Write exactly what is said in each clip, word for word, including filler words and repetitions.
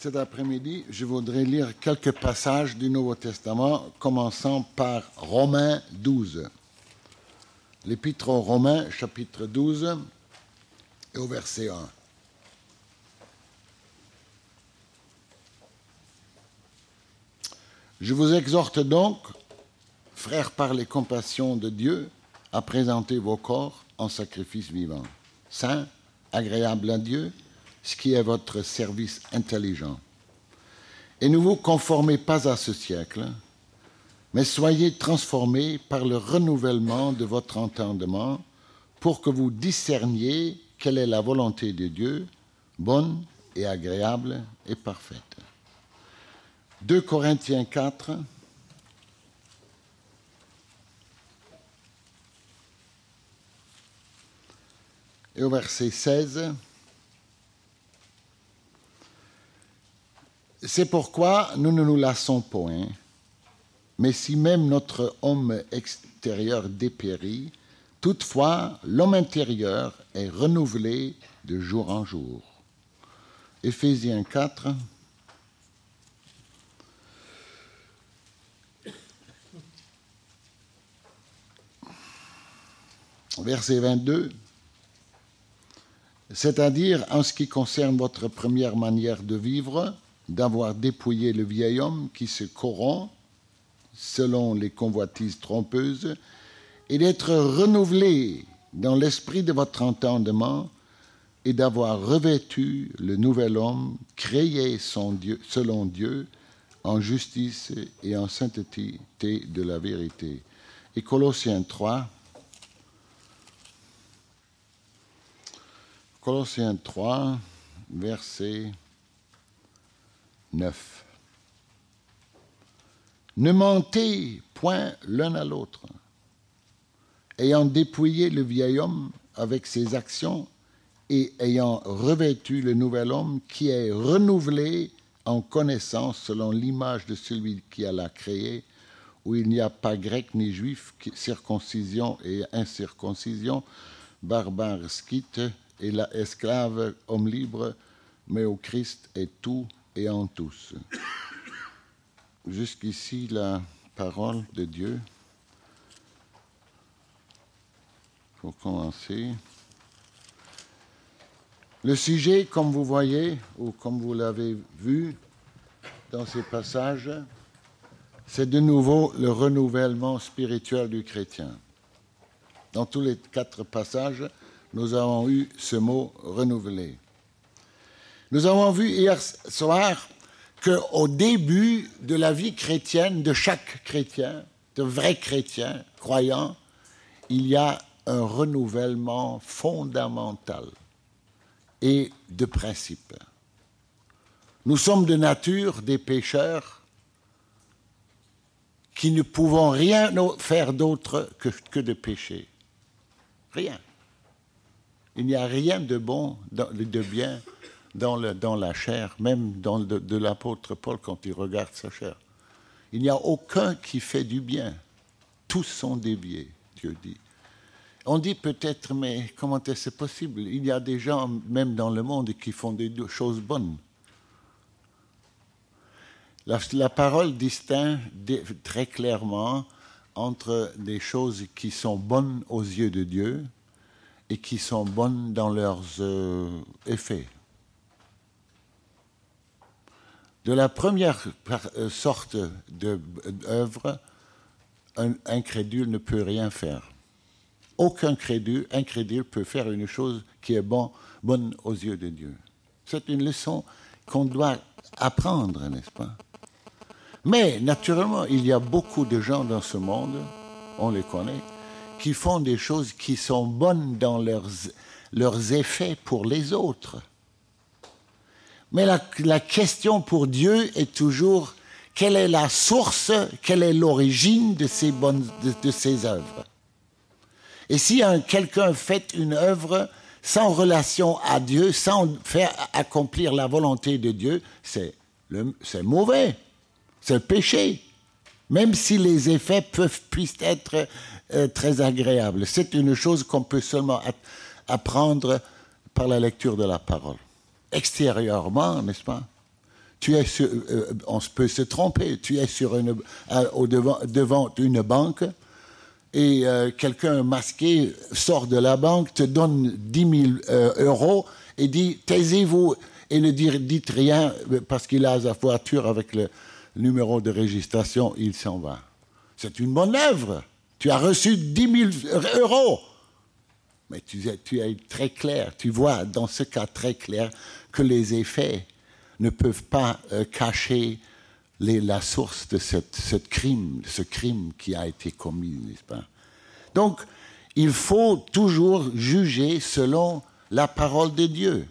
Cet après-midi, je voudrais lire quelques passages du Nouveau Testament, commençant par Romains douze. L'Épître aux Romains, chapitre douze, et au verset un. Je vous exhorte donc, frères par les compassions de Dieu, à présenter vos corps en sacrifice vivant, saint, agréable à Dieu, ce qui est votre service intelligent. Et ne vous conformez pas à ce siècle, mais soyez transformés par le renouvellement de votre entendement pour que vous discerniez quelle est la volonté de Dieu, bonne et agréable et parfaite. deux Corinthiens quatre, et au verset seize, c'est pourquoi nous ne nous lassons point, mais si même notre homme extérieur dépérit, toutefois l'homme intérieur est renouvelé de jour en jour. Éphésiens quatre, verset vingt-deux, c'est-à-dire en ce qui concerne votre première manière de vivre, d'avoir dépouillé le vieil homme qui se corrompt selon les convoitises trompeuses, et d'être renouvelé dans l'esprit de votre entendement, et d'avoir revêtu le nouvel homme, créé son Dieu, selon Dieu, en justice et en sainteté de la vérité. Et Colossiens trois, Colossiens trois, verset neuf. Ne mentez point l'un à l'autre, ayant dépouillé le vieil homme avec ses actions et ayant revêtu le nouvel homme qui est renouvelé en connaissance selon l'image de celui qui l'a créé, où il n'y a pas grec ni juif, circoncision et incirconcision, barbare, scythe, et la esclave, homme libre, mais au Christ est tout et en tous. Jusqu'ici, la parole de Dieu. Pour commencer, le sujet, comme vous voyez, ou comme vous l'avez vu dans ces passages, c'est de nouveau le renouvellement spirituel du chrétien. Dans tous les quatre passages, nous avons eu ce mot « renouveler ». Nous avons vu hier soir qu'au début de la vie chrétienne, de chaque chrétien, de vrai chrétien, croyant, il y a un renouvellement fondamental et de principe. Nous sommes de nature des pécheurs qui ne pouvons rien faire d'autre que, que de pécher. Rien. Il n'y a rien de bon, de bien dans, le, dans la chair, même dans le, de l'apôtre Paul quand il regarde sa chair. Il n'y a aucun qui fait du bien. Tous sont déviés, Dieu dit. On dit peut-être, mais comment est-ce possible? Il y a des gens, même dans le monde, qui font des choses bonnes. La, la parole distingue très clairement entre des choses qui sont bonnes aux yeux de Dieu et qui sont bonnes dans leurs euh, effets. De la première sorte d'œuvre, un incrédule ne peut rien faire. Aucun crédule, incrédule peut faire une chose qui est bon, bonne aux yeux de Dieu. C'est une leçon qu'on doit apprendre, n'est-ce pas? Mais, naturellement, il y a beaucoup de gens dans ce monde, on les connaît, qui font des choses qui sont bonnes dans leurs, leurs effets pour les autres. Mais la, la question pour Dieu est toujours, quelle est la source, quelle est l'origine de ces, bonnes, de, de ces œuvres? Et si un, quelqu'un fait une œuvre sans relation à Dieu, sans faire accomplir la volonté de Dieu, c'est, le, c'est mauvais, c'est le péché. Même si les effets peuvent, puissent être euh, très agréables. C'est une chose qu'on peut seulement apprendre par la lecture de la parole. Extérieurement, n'est-ce pas? Tu es sur, euh, on peut se tromper. Tu es sur une, euh, au devant, devant une banque et euh, quelqu'un masqué sort de la banque, te donne dix mille euh, euros et dit « taisez-vous » et ne dites rien parce qu'il a sa voiture avec le numéro de registration, il s'en va. C'est une bonne œuvre. Tu as reçu dix mille euros. Mais tu, tu es très clair. Tu vois dans ce cas très clair que les effets ne peuvent pas euh, cacher les, la source de cette, cette crime, ce crime qui a été commis, n'est-ce pas? Donc, il faut toujours juger selon la parole de Dieu.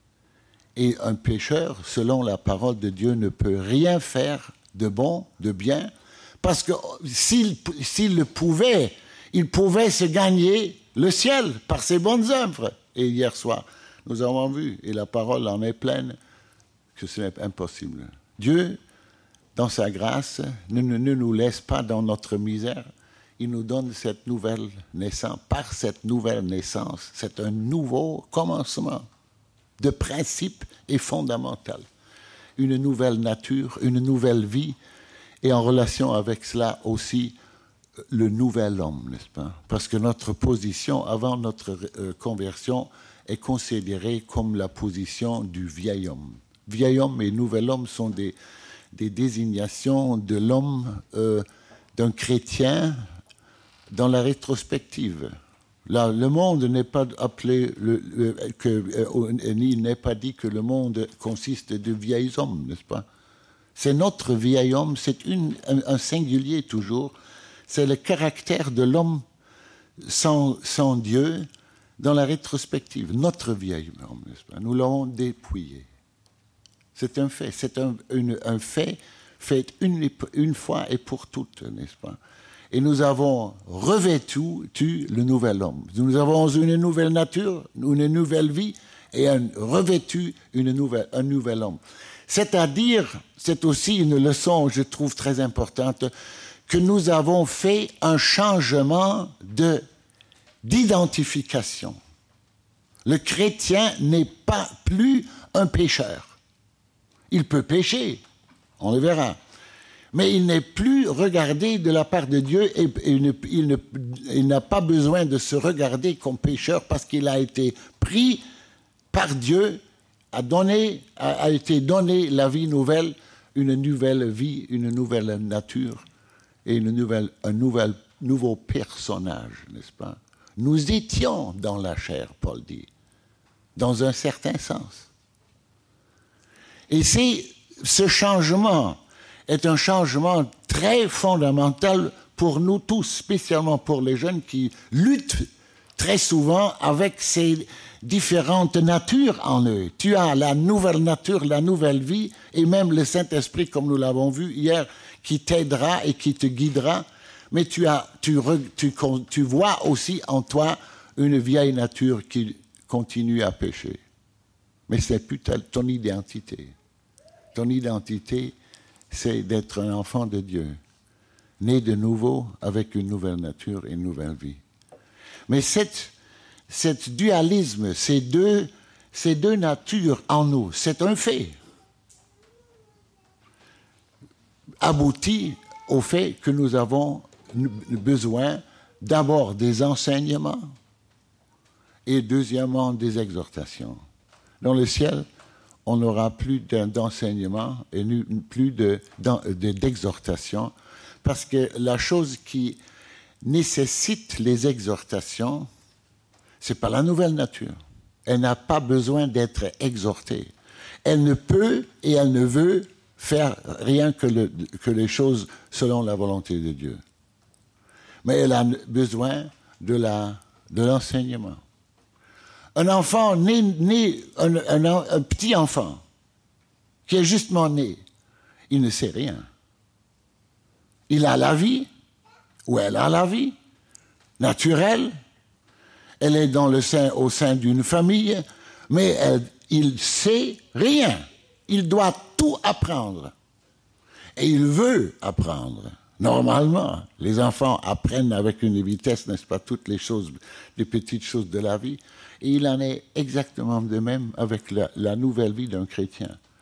Et un pécheur, selon la parole de Dieu, ne peut rien faire de bon, de bien, parce que s'il, s'il le pouvait, il pouvait se gagner le ciel par ses bonnes œuvres. Et hier soir, nous avons vu, et la parole en est pleine, que ce n'est impossible. Dieu, dans sa grâce, ne, ne, ne nous laisse pas dans notre misère. Il nous donne cette nouvelle naissance. Par cette nouvelle naissance, c'est un nouveau commencement de principe et fondamental. Une nouvelle nature, une nouvelle vie, et en relation avec cela aussi le nouvel homme, n'est-ce pas? Parce que notre position avant notre euh, conversion est considérée comme la position du vieil homme. Vieil homme et nouvel homme sont des, des désignations de l'homme, euh, d'un chrétien dans la rétrospective. Là, le monde n'est pas appelé, le, le, que, euh, il n'est pas dit que le monde consiste de vieils hommes, n'est-ce pas? C'est notre vieil homme, c'est une, un, un singulier toujours. C'est le caractère de l'homme sans, sans Dieu dans la rétrospective. Notre vieil homme, n'est-ce pas? Nous l'avons dépouillé. C'est un fait, c'est un, une, un fait fait une, une fois et pour toutes, n'est-ce pas? Et nous avons revêtu tu, le nouvel homme. Nous avons une nouvelle nature, une nouvelle vie, et un, revêtu une nouvelle, un nouvel homme. C'est-à-dire, c'est aussi une leçon, je trouve, très importante, que nous avons fait un changement de, d'identification. Le chrétien n'est pas plus un pécheur. Il peut pécher, on le verra. Mais il n'est plus regardé de la part de Dieu et, et il, ne, il, ne, il n'a pas besoin de se regarder comme pécheur parce qu'il a été pris par Dieu, a, donné, a, a été donné la vie nouvelle, une nouvelle vie, une nouvelle nature et une nouvelle, un nouvel, nouveau personnage, n'est-ce pas? Nous étions dans la chair, Paul dit, dans un certain sens. Et c'est ce changement est un changement très fondamental pour nous tous, spécialement pour les jeunes qui luttent très souvent avec ces différentes natures en eux. Tu as la nouvelle nature, la nouvelle vie, et même le Saint-Esprit, comme nous l'avons vu hier, qui t'aidera et qui te guidera, mais tu, as, tu, tu, tu vois aussi en toi une vieille nature qui continue à pécher. Mais ce n'est plus ton identité. Ton identité, c'est d'être un enfant de Dieu, né de nouveau avec une nouvelle nature et une nouvelle vie. Mais cette, cette dualisme, ces deux, ces deux natures en nous, c'est un fait, aboutit au fait que nous avons besoin d'abord des enseignements et deuxièmement des exhortations. Dans le ciel, on n'aura plus d'enseignement et plus de, de, d'exhortation, parce que la chose qui nécessite les exhortations, ce n'est pas la nouvelle nature. Elle n'a pas besoin d'être exhortée. Elle ne peut et elle ne veut faire rien que, le, que les choses selon la volonté de Dieu. Mais elle a besoin de, la, de l'enseignement. Un enfant né, né un, un, un petit enfant qui est justement né, il ne sait rien. Il a la vie, ou elle a la vie, naturelle. Elle est dans le sein, au sein d'une famille, mais elle, il sait rien. Il doit tout apprendre. Et il veut apprendre. Normalement, les enfants apprennent avec une vitesse, n'est-ce pas, toutes les choses, les petites choses de la vie. Et il en est exactement de même avec la, la nouvelle vie d'un chrétien.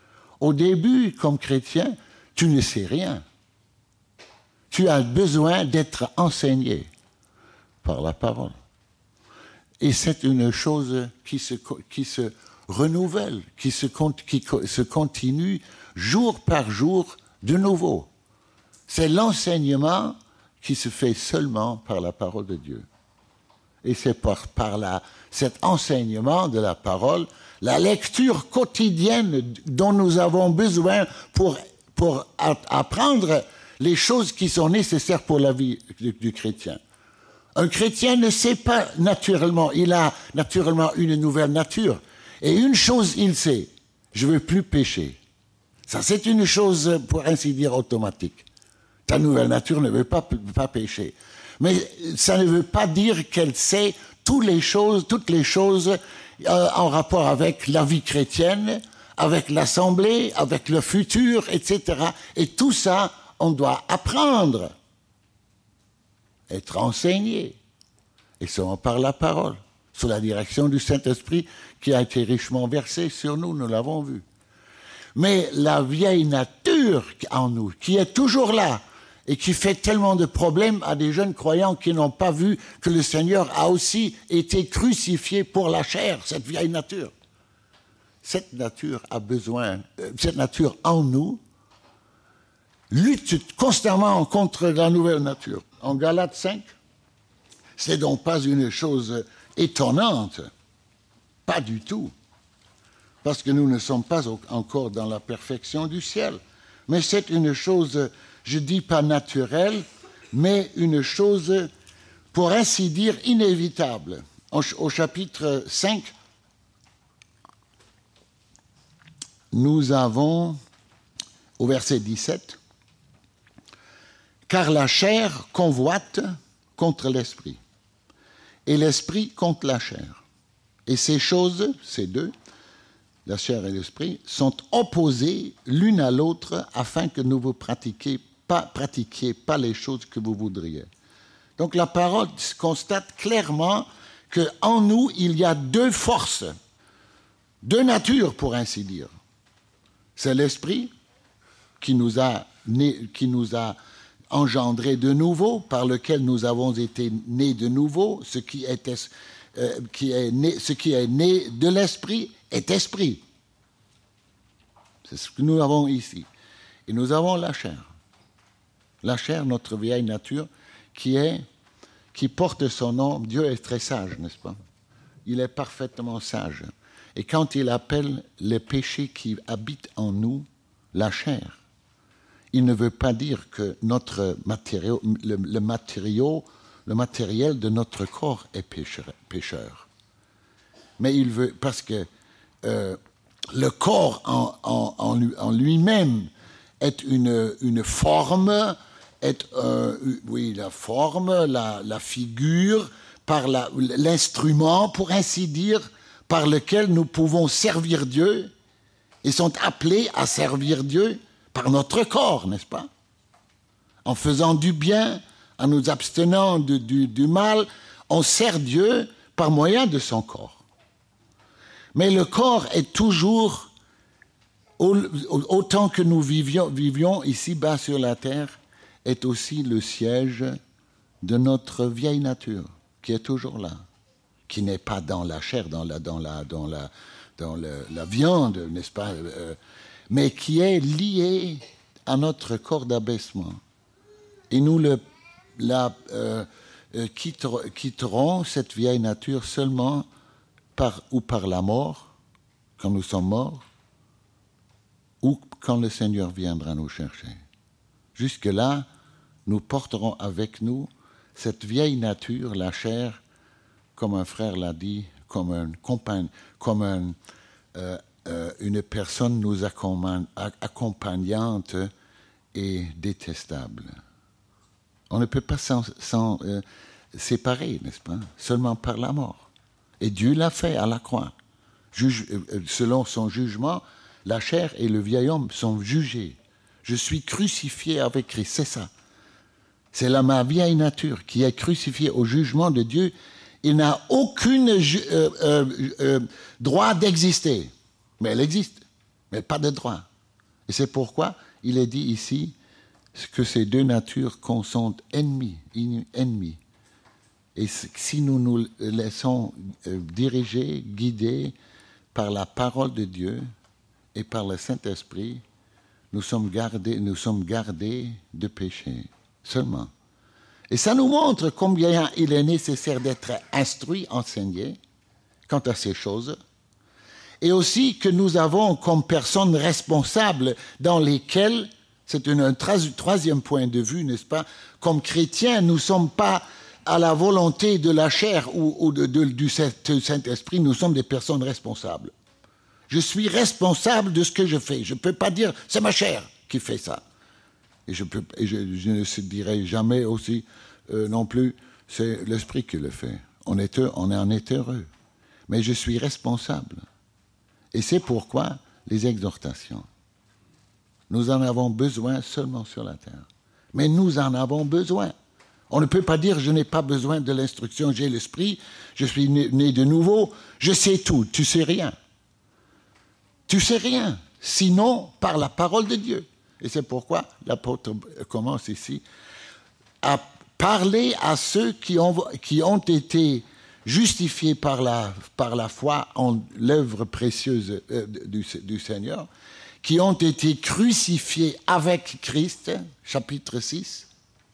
Au début, comme chrétien, tu ne sais rien. Tu as besoin d'être enseigné par la parole. Et c'est une chose qui se, qui se renouvelle, qui se, qui se continue jour par jour de nouveau. C'est l'enseignement qui se fait seulement par la parole de Dieu. Et c'est par, par la, cet enseignement de la parole, la lecture quotidienne dont nous avons besoin pour, pour apprendre les choses qui sont nécessaires pour la vie du, du chrétien. Un chrétien ne sait pas naturellement, il a naturellement une nouvelle nature. Et une chose, il sait, je ne veux plus pécher. Ça, c'est une chose, pour ainsi dire, automatique. Ta nouvelle nature ne veut pas, pas pécher. Mais ça ne veut pas dire qu'elle sait toutes les choses, toutes les choses euh, en rapport avec la vie chrétienne, avec l'assemblée, avec le futur, et cetera. Et tout ça, on doit apprendre, être enseigné, et seulement par la parole, sous la direction du Saint-Esprit qui a été richement versé sur nous, nous l'avons vu. Mais la vieille nature en nous, qui est toujours là, et qui fait tellement de problèmes à des jeunes croyants qui n'ont pas vu que le Seigneur a aussi été crucifié pour la chair, cette vieille nature. Cette nature a besoin, euh, cette nature en nous, lutte constamment contre la nouvelle nature. En Galates cinq, c'est donc pas une chose étonnante, pas du tout, parce que nous ne sommes pas encore dans la perfection du ciel, mais c'est une chose, je dis pas naturelle, mais une chose, pour ainsi dire, inévitable. Au, au chapitre cinq, nous avons, au verset dix-sept, « Car la chair convoite contre l'esprit, et l'esprit contre la chair. Et ces choses, ces deux, la chair et l'esprit, sont opposés l'une à l'autre afin que vous ne pratiquiez pas, pratiquiez pas les choses que vous voudriez. » Donc la parole constate clairement qu'en nous, il y a deux forces, deux natures, pour ainsi dire. C'est l'esprit qui nous a, né, qui nous a engendré de nouveau, par lequel nous avons été nés de nouveau. Ce qui est, euh, qui est né, ce qui est né de l'esprit est esprit. C'est ce que nous avons ici. Et nous avons la chair. La chair, notre vieille nature, qui est, qui porte son nom. Dieu est très sage, n'est-ce pas? Il est parfaitement sage. Et quand il appelle les péchés qui habitent en nous, la chair, il ne veut pas dire que notre matériau, le, le, matériau, le matériel de notre corps est pécheur, pécheur. Mais il veut, parce que euh, le corps en, en, en, lui, en lui-même est une, une forme, est, euh, oui, la forme, la, la figure, par la, l'instrument, pour ainsi dire, par lequel nous pouvons servir Dieu, et sont appelés à servir Dieu par notre corps, n'est-ce pas? En faisant du bien, en nous abstenant du, du, du mal, on sert Dieu par moyen de son corps. Mais le corps est toujours, autant que nous vivions, vivions ici-bas sur la terre, est aussi le siège de notre vieille nature, qui est toujours là, qui n'est pas dans la chair, dans la, dans la, dans la, dans le, la viande, n'est-ce pas, euh, mais qui est lié à notre corps d'abaissement. Et nous le, la, euh, euh, quitter, quitterons cette vieille nature seulement par, ou par la mort, quand nous sommes morts, ou quand le Seigneur viendra nous chercher. Jusque-là, nous porterons avec nous cette vieille nature, la chair, comme un frère l'a dit, comme, un compagne, comme un, euh, euh, une personne nous accompagnante et détestable. On ne peut pas s'en, s'en euh, séparer, n'est-ce pas? Seulement par la mort. Et Dieu l'a fait à la croix. Juge, euh, selon son jugement, la chair et le vieil homme sont jugés. Je suis crucifié avec Christ, c'est ça. C'est là ma vieille nature qui est crucifiée au jugement de Dieu. Il n'a aucun euh, euh, euh, droit d'exister. Mais elle existe, mais pas de droit. Et c'est pourquoi il est dit ici que ces deux natures sont ennemies, ennemies. Et si nous nous laissons diriger, guider par la parole de Dieu et par le Saint-Esprit, nous sommes gardés, nous sommes gardés de péché seulement. Et ça nous montre combien il est nécessaire d'être instruit, enseigné quant à ces choses. Et aussi que nous avons comme personnes responsables dans lesquelles, c'est un, un troisième point de vue, n'est-ce pas, comme chrétiens, nous ne sommes pas à la volonté de la chair ou, ou de, de, du Saint-Esprit, nous sommes des personnes responsables. Je suis responsable de ce que je fais. Je ne peux pas dire, c'est ma chair qui fait ça. Et je, peux, et je, je ne dirai jamais aussi euh, non plus, c'est l'Esprit qui le fait. On, est, on en est heureux. Mais je suis responsable. Et c'est pourquoi les exhortations. Nous en avons besoin seulement sur la terre. Mais nous en avons besoin. On ne peut pas dire je n'ai pas besoin de l'instruction, j'ai l'esprit, je suis né, né de nouveau, je sais tout. Tu sais rien. Tu sais rien. Sinon, par la parole de Dieu. Et c'est pourquoi l'apôtre commence ici à parler à ceux qui ont, qui ont été justifiés par la, par la foi en l'œuvre précieuse euh, du, du Seigneur, qui ont été crucifiés avec Christ, chapitre six.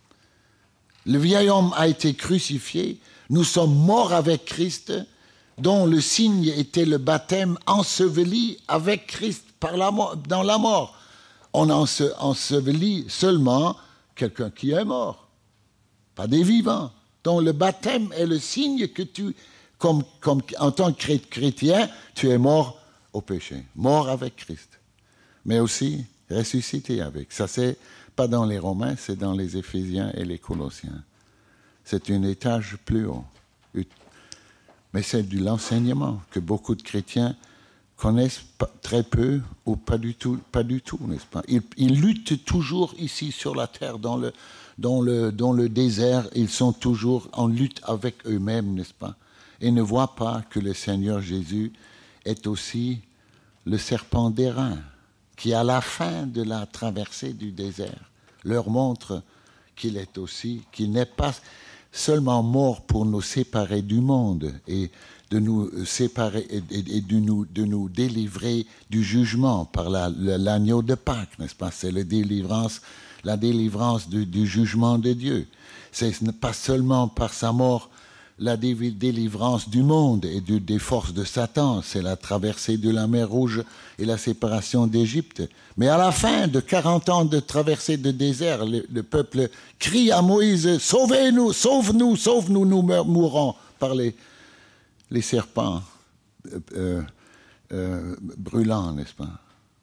Le vieil homme a été crucifié, nous sommes morts avec Christ, dont le signe était le baptême enseveli avec Christ par la mort, dans la mort. On ensevelit seulement quelqu'un qui est mort, pas des vivants, dont le baptême est le signe que tu, comme, comme, en tant que chrétien, tu es mort au péché, mort avec Christ, mais aussi ressuscité avec. Ça, c'est pas dans les Romains, c'est dans les Éphésiens et les Colossiens. C'est un étage plus haut. Mais c'est de l'enseignement que beaucoup de chrétiens connaissent très peu ou pas du tout, pas du tout, n'est-ce pas? Ils, ils luttent toujours ici sur la terre, dans le, dans, le, dans le désert, ils sont toujours en lutte avec eux-mêmes, n'est-ce pas? Et ne voient pas que le Seigneur Jésus est aussi le serpent d'airain, qui à la fin de la traversée du désert leur montre qu'il est aussi, qu'il n'est pas seulement mort pour nous séparer du monde et de nous séparer et, et, et de, nous, de nous délivrer du jugement par la, l'agneau de Pâques, n'est-ce pas? C'est la délivrance, la délivrance du, du jugement de Dieu. C'est pas seulement par sa mort la délivrance du monde et de, des forces de Satan, c'est la traversée de la mer Rouge et la séparation d'Égypte. Mais à la fin de quarante ans de traversée de désert, le, le peuple crie à Moïse, « Sauvez-nous, sauve-nous, sauve-nous, nous mourrons » par les, les serpents euh, euh, brûlants, n'est-ce pas?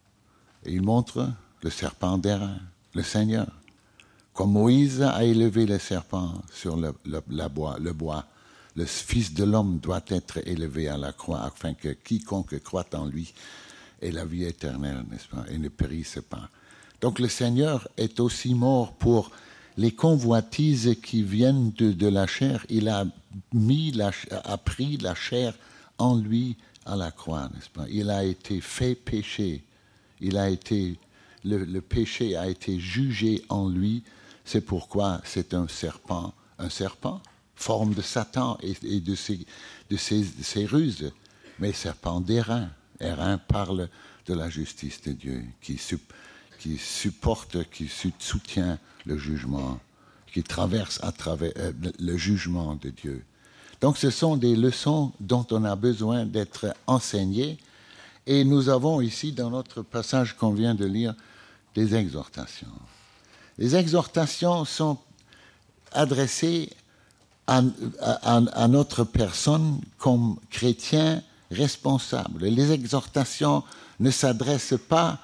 Et il montre le serpent d'airain, le Seigneur. Comme Moïse a élevé le serpent sur le, le, la bois, le bois, le Fils de l'homme doit être élevé à la croix afin que quiconque croit en lui ait la vie éternelle, n'est-ce pas, et ne périsse pas. Donc le Seigneur est aussi mort pour les convoitises qui viennent de, de la chair. Il a, mis la, a pris la chair en lui à la croix, n'est-ce pas? Il a été fait péché. Il a été, le, le péché a été jugé en lui. C'est pourquoi c'est un serpent, un serpent, forme de Satan et, et de, ses, de ses, ses ruses, mais serpent d'airain. Airain parle de la justice de Dieu, qui, qui supporte, qui soutient le jugement, qui traverse à travers euh, le jugement de Dieu. Donc ce sont des leçons dont on a besoin d'être enseignées, et nous avons ici, dans notre passage qu'on vient de lire, des exhortations. Les exhortations sont adressées à, à, à notre personne comme chrétien responsable. Les exhortations ne s'adressent pas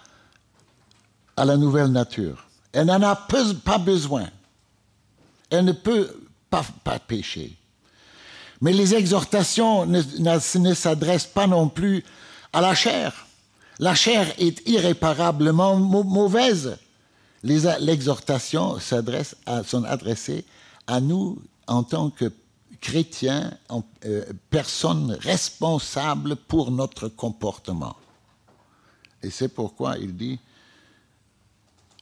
à la nouvelle nature. Elle n'en a pas besoin. Elle ne peut pas, pas pécher. Mais les exhortations ne, ne, ne s'adressent pas non plus à la chair. La chair est irréparablement mauvaise. Les, l'exhortation s'adresse à, sont adressées à nous en tant que chrétiens, en, euh, personnes responsables pour notre comportement. Et c'est pourquoi il dit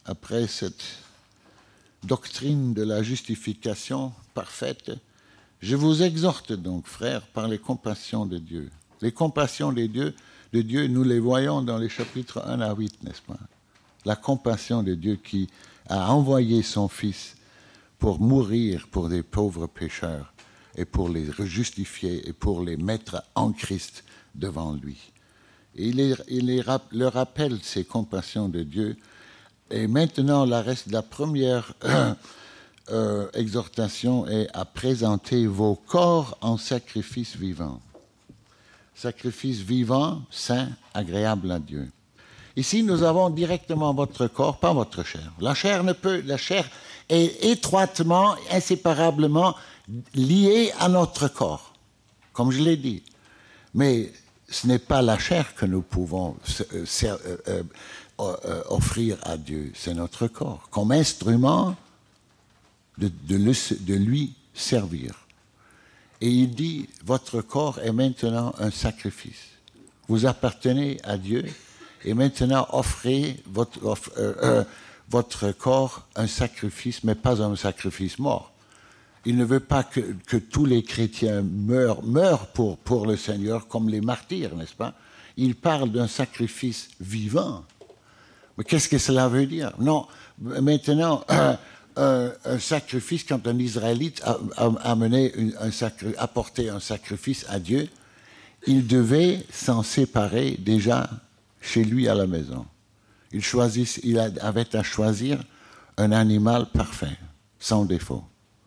après cette doctrine de la justification parfaite, je vous exhorte donc, frères, par les compassions de Dieu. Les compassions de Dieu, de Dieu, nous les voyons dans les chapitres un à huit, n'est-ce pas? La compassion de Dieu qui a envoyé son Fils pour mourir pour des pauvres pécheurs et pour les justifier et pour les mettre en Christ devant lui. Et il, les, il les, leur rappelle ces compassions de Dieu. Et maintenant, la, reste, la première euh, euh, exhortation est à présenter vos corps en sacrifice vivant. Sacrifice vivant, saint, agréable à Dieu. Ici, nous avons directement votre corps, pas votre chair. La chair ne peut, la chair est étroitement, inséparablement liée à notre corps, comme je l'ai dit. Mais ce n'est pas la chair que nous pouvons euh, euh, euh, euh, offrir à Dieu, c'est notre corps, comme instrument de, de, le, de lui servir. Et il dit, votre corps est maintenant un sacrifice. Vous appartenez à Dieu, et maintenant offrez votre, off, euh, euh, votre corps un sacrifice, mais pas un sacrifice mort. Il ne veut pas que, que tous les chrétiens meurent, meurent pour, pour le Seigneur comme les martyrs, n'est-ce pas? Il parle d'un sacrifice vivant. Mais qu'est-ce que cela veut dire? Non, maintenant, un, un, un sacrifice, quand un Israélite a, a, a mené une, un sacri, apporté un sacrifice à Dieu, il devait s'en séparer déjà chez lui à la maison. Il, choisit, il avait à choisir un animal parfait, sans défaut.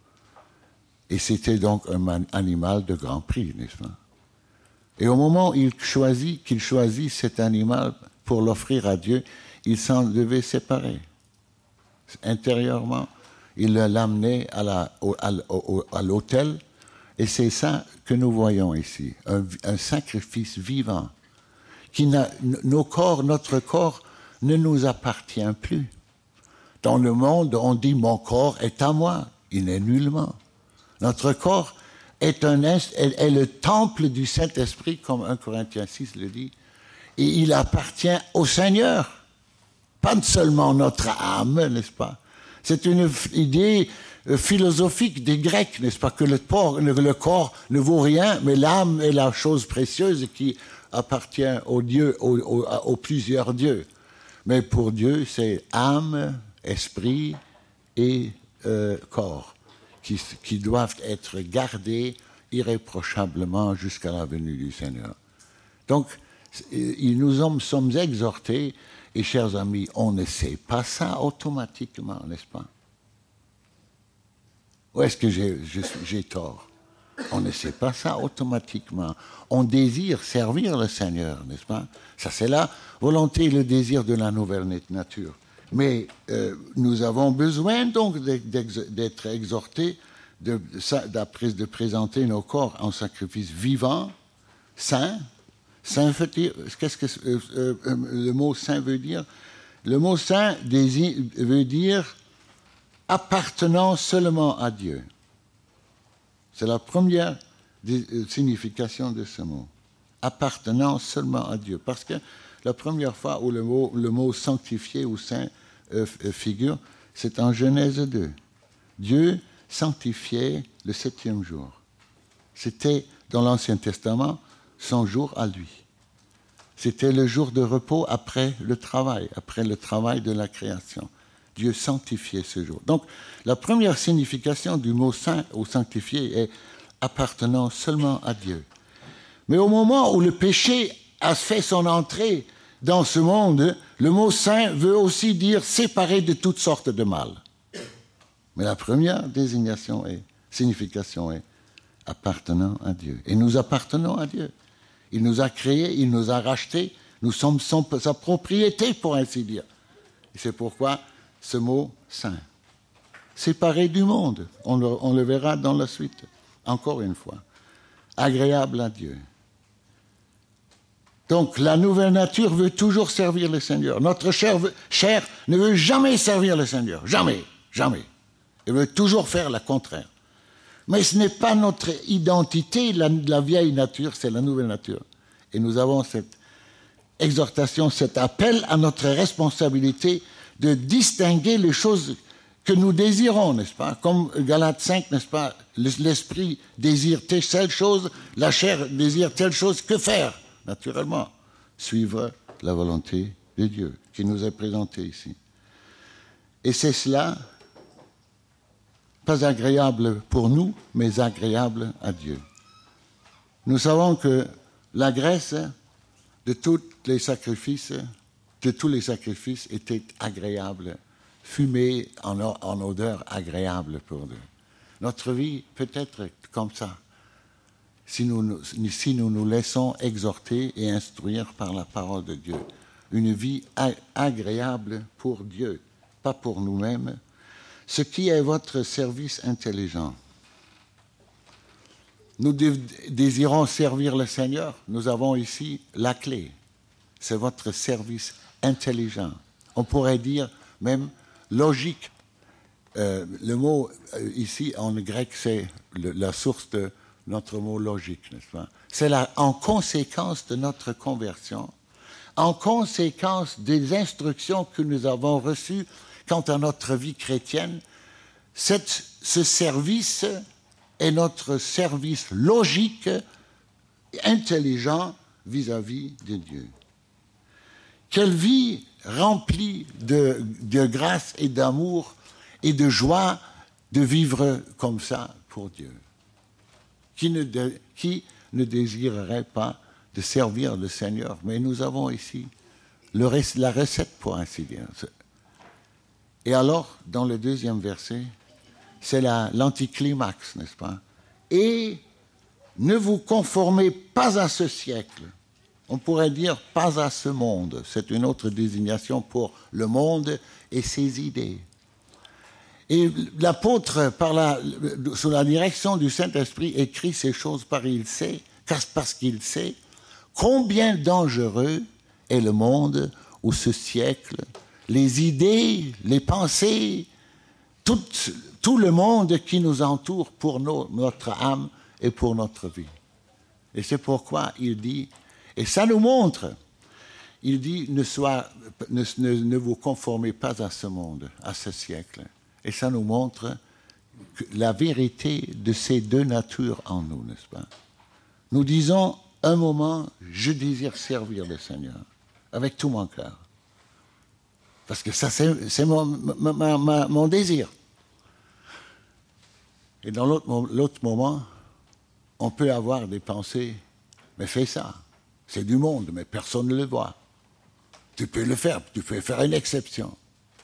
Et c'était donc un animal de grand prix, n'est-ce pas? Et au moment où il choisit, qu'il choisit cet animal pour l'offrir à Dieu, il s'en devait séparer. Intérieurement, il l'amenait à, la, à, à l'autel, et c'est ça que nous voyons ici, un, un sacrifice vivant. Qui n'a, nos corps, notre corps ne nous appartient plus. Dans le monde, on dit « mon corps est à moi ». Il n'est nullement. Notre corps est, un, est, est le temple du Saint-Esprit, comme un Corinthiens six le dit, et il appartient au Seigneur. Pas seulement notre âme, n'est-ce pas? C'est une idée philosophique des Grecs, n'est-ce pas? Que le, corps, le corps ne vaut rien, mais l'âme est la chose précieuse qui appartient aux dieux, aux, aux, aux plusieurs dieux. Mais pour Dieu, c'est âme, esprit et euh, corps qui, qui doivent être gardés irréprochablement jusqu'à la venue du Seigneur. Donc, nous en sommes exhortés, et chers amis, on ne sait pas ça automatiquement, n'est-ce pas? Ou est-ce que j'ai, j'ai tort? On ne sait pas ça automatiquement. On désire servir le Seigneur, n'est-ce pas? Ça, c'est la volonté, le désir de la nouvelle nature. Mais euh, nous avons besoin donc d'être exhortés de, de, de présenter nos corps en sacrifice vivant, saint. Saint veut dire, qu'est-ce que euh, euh, le mot saint veut dire? Le mot saint désire, veut dire appartenant seulement à Dieu. C'est la première signification de ce mot. Appartenant seulement à Dieu. Parce que la première fois où le mot, le mot sanctifié ou saint euh, figure, c'est en Genèse deux. Dieu sanctifiait le septième jour. C'était, dans l'Ancien Testament, son jour à lui. C'était le jour de repos après le travail, après le travail de la création. Dieu sanctifiait ce jour. Donc, la première signification du mot saint ou sanctifié est appartenant seulement à Dieu. Mais au moment où le péché a fait son entrée dans ce monde, le mot saint veut aussi dire séparé de toutes sortes de mal. Mais la première désignation est, signification est appartenant à Dieu. Et nous appartenons à Dieu. Il nous a créés, il nous a rachetés, nous sommes son, sa propriété, pour ainsi dire. Et c'est pourquoi ce mot saint, séparé du monde, on le, on le verra dans la suite, encore une fois, agréable à Dieu. Donc la nouvelle nature veut toujours servir le Seigneur. Notre chair, veut, chair ne veut jamais servir le Seigneur, jamais, jamais. Elle veut toujours faire le contraire. Mais ce n'est pas notre identité, la, la vieille nature, c'est la nouvelle nature. Et nous avons cette exhortation, cet appel à notre responsabilité de distinguer les choses que nous désirons, n'est-ce pas? Comme Galates cinq, n'est-ce pas? L'esprit désire telle chose, la chair désire telle chose. Que faire? Naturellement, suivre la volonté de Dieu qui nous est présentée ici. Et c'est cela, pas agréable pour nous, mais agréable à Dieu. Nous savons que la graisse de tous les sacrifices, de tous les sacrifices était agréable, fumée en, en odeur agréable pour Dieu. Notre vie peut être comme ça, si nous, si nous nous laissons exhorter et instruire par la parole de Dieu. Une vie agréable pour Dieu, pas pour nous-mêmes. Ce qui est votre service intelligent. Nous désirons servir le Seigneur. Nous avons ici la clé. C'est votre service intelligent. On pourrait dire même logique. Euh, le mot euh, ici en grec, c'est le, la source de notre mot logique, n'est-ce pas? C'est la, en conséquence de notre conversion, en conséquence des instructions que nous avons reçues quant à notre vie chrétienne. Cette, ce service est notre service logique, intelligent vis-à-vis de Dieu. Quelle vie remplie de, de grâce et d'amour et de joie de vivre comme ça pour Dieu. Qui ne, de, qui ne désirerait pas de servir le Seigneur? Mais nous avons ici le, la recette, pour ainsi dire. Et alors, dans le deuxième verset, c'est la, l'anticlimax, n'est-ce pas? Et ne vous conformez pas à ce siècle. On pourrait dire pas à ce monde. C'est une autre désignation pour le monde et ses idées. Et l'apôtre, par la, sous la direction du Saint-Esprit, écrit ces choses par il sait, parce qu'il sait combien dangereux est le monde ou ce siècle, les idées, les pensées, tout, tout le monde qui nous entoure pour nos, notre âme et pour notre vie. Et c'est pourquoi il dit, et ça nous montre, il dit, ne, soit, ne, ne, ne vous conformez pas à ce monde, à ce siècle. Et ça nous montre la vérité de ces deux natures en nous, n'est-ce pas? Nous disons, un moment, je désire servir le Seigneur, avec tout mon cœur. Parce que ça, c'est, c'est mon, ma, ma, mon désir. Et dans l'autre, l'autre moment, on peut avoir des pensées, mais fais ça. C'est du monde, mais personne ne le voit. Tu peux le faire, tu peux faire une exception.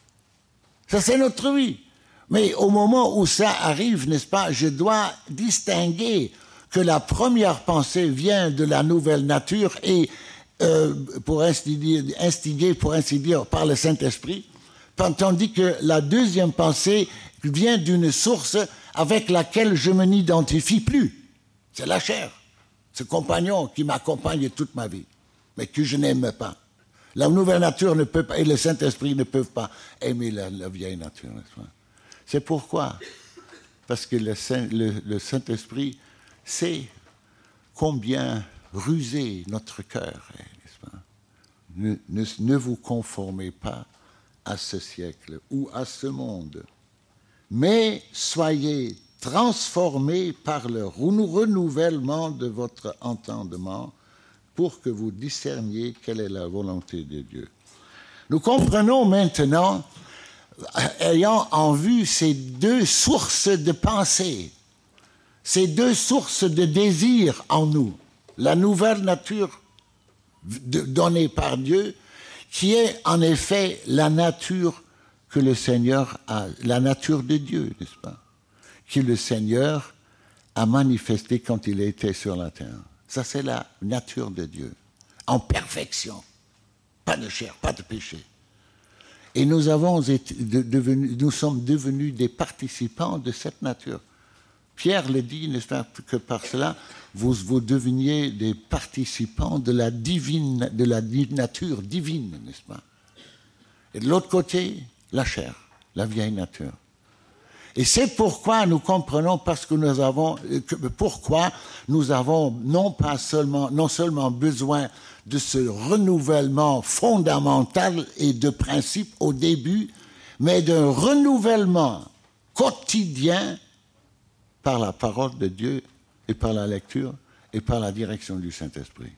Ça, c'est notre vie. Mais au moment où ça arrive, n'est-ce pas, je dois distinguer que la première pensée vient de la nouvelle nature et euh, pour ainsi dire, instigée, pour ainsi dire, par le Saint-Esprit, tandis que la deuxième pensée vient d'une source avec laquelle je ne m'identifie plus. C'est la chair, ce compagnon qui m'accompagne toute ma vie, mais que je n'aime pas. La nouvelle nature ne peut pas, et le Saint-Esprit ne peuvent pas aimer la, la vieille nature, n'est-ce pas? C'est pourquoi, parce que le, Saint, le, le Saint-Esprit sait combien rusé notre cœur est, n'est-ce pas? Ne, ne, ne vous conformez pas à ce siècle ou à ce monde, mais soyez transformés par le renouvellement de votre entendement pour que vous discerniez quelle est la volonté de Dieu. Nous comprenons maintenant, ayant en vue ces deux sources de pensée, ces deux sources de désir en nous, la nouvelle nature donnée par Dieu, qui est en effet la nature que le Seigneur a, la nature de Dieu, n'est-ce pas? Que le Seigneur a manifesté quand il était sur la terre. Ça, c'est la nature de Dieu, en perfection. Pas de chair, pas de péché. Et nous, avons été devenus, nous sommes devenus des participants de cette nature. Pierre le dit, n'est-ce pas, que par cela, vous, vous deveniez des participants de la, divine, de la nature divine, n'est-ce pas? Et de l'autre côté, la chair, la vieille nature. Et c'est pourquoi nous comprenons, parce que nous avons, que, pourquoi nous avons non pas seulement, non seulement besoin de ce renouvellement fondamental et de principe au début, mais d'un renouvellement quotidien par la parole de Dieu et par la lecture et par la direction du Saint-Esprit.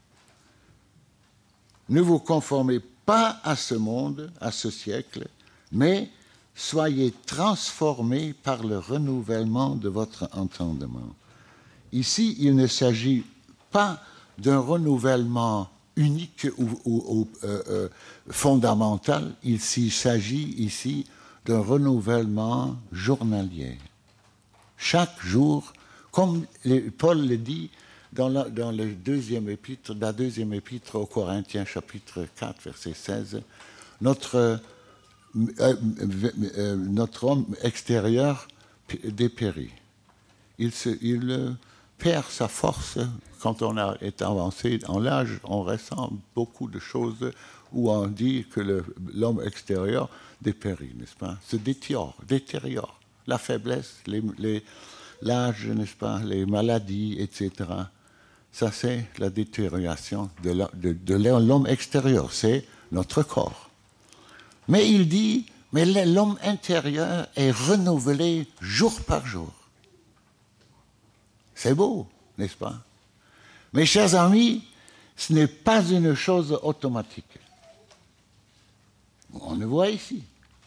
Ne vous conformez pas à ce monde, à ce siècle, mais soyez transformés par le renouvellement de votre entendement. Ici, il ne s'agit pas d'un renouvellement unique ou, ou, ou euh, euh, fondamental, il s'agit ici d'un renouvellement journalier. Chaque jour, comme Paul le dit dans la, dans le deuxième épître, la deuxième épître aux Corinthiens, chapitre quatre, verset seize, notre, euh, euh, notre homme extérieur dépérit. Il, se, il perd sa force. Quand on a, est avancé en l'âge, on ressent beaucoup de choses où on dit que le, l'homme extérieur dépérit, n'est-ce pas? Se détériore, détériore. La faiblesse, les, les, l'âge, n'est-ce pas? Les maladies, et cetera. Ça, c'est la détérioration de, la, de, de l'homme extérieur, c'est notre corps. Mais il dit, mais l'homme intérieur est renouvelé jour par jour. C'est beau, n'est-ce pas? Mes chers amis, ce n'est pas une chose automatique. On le voit ici.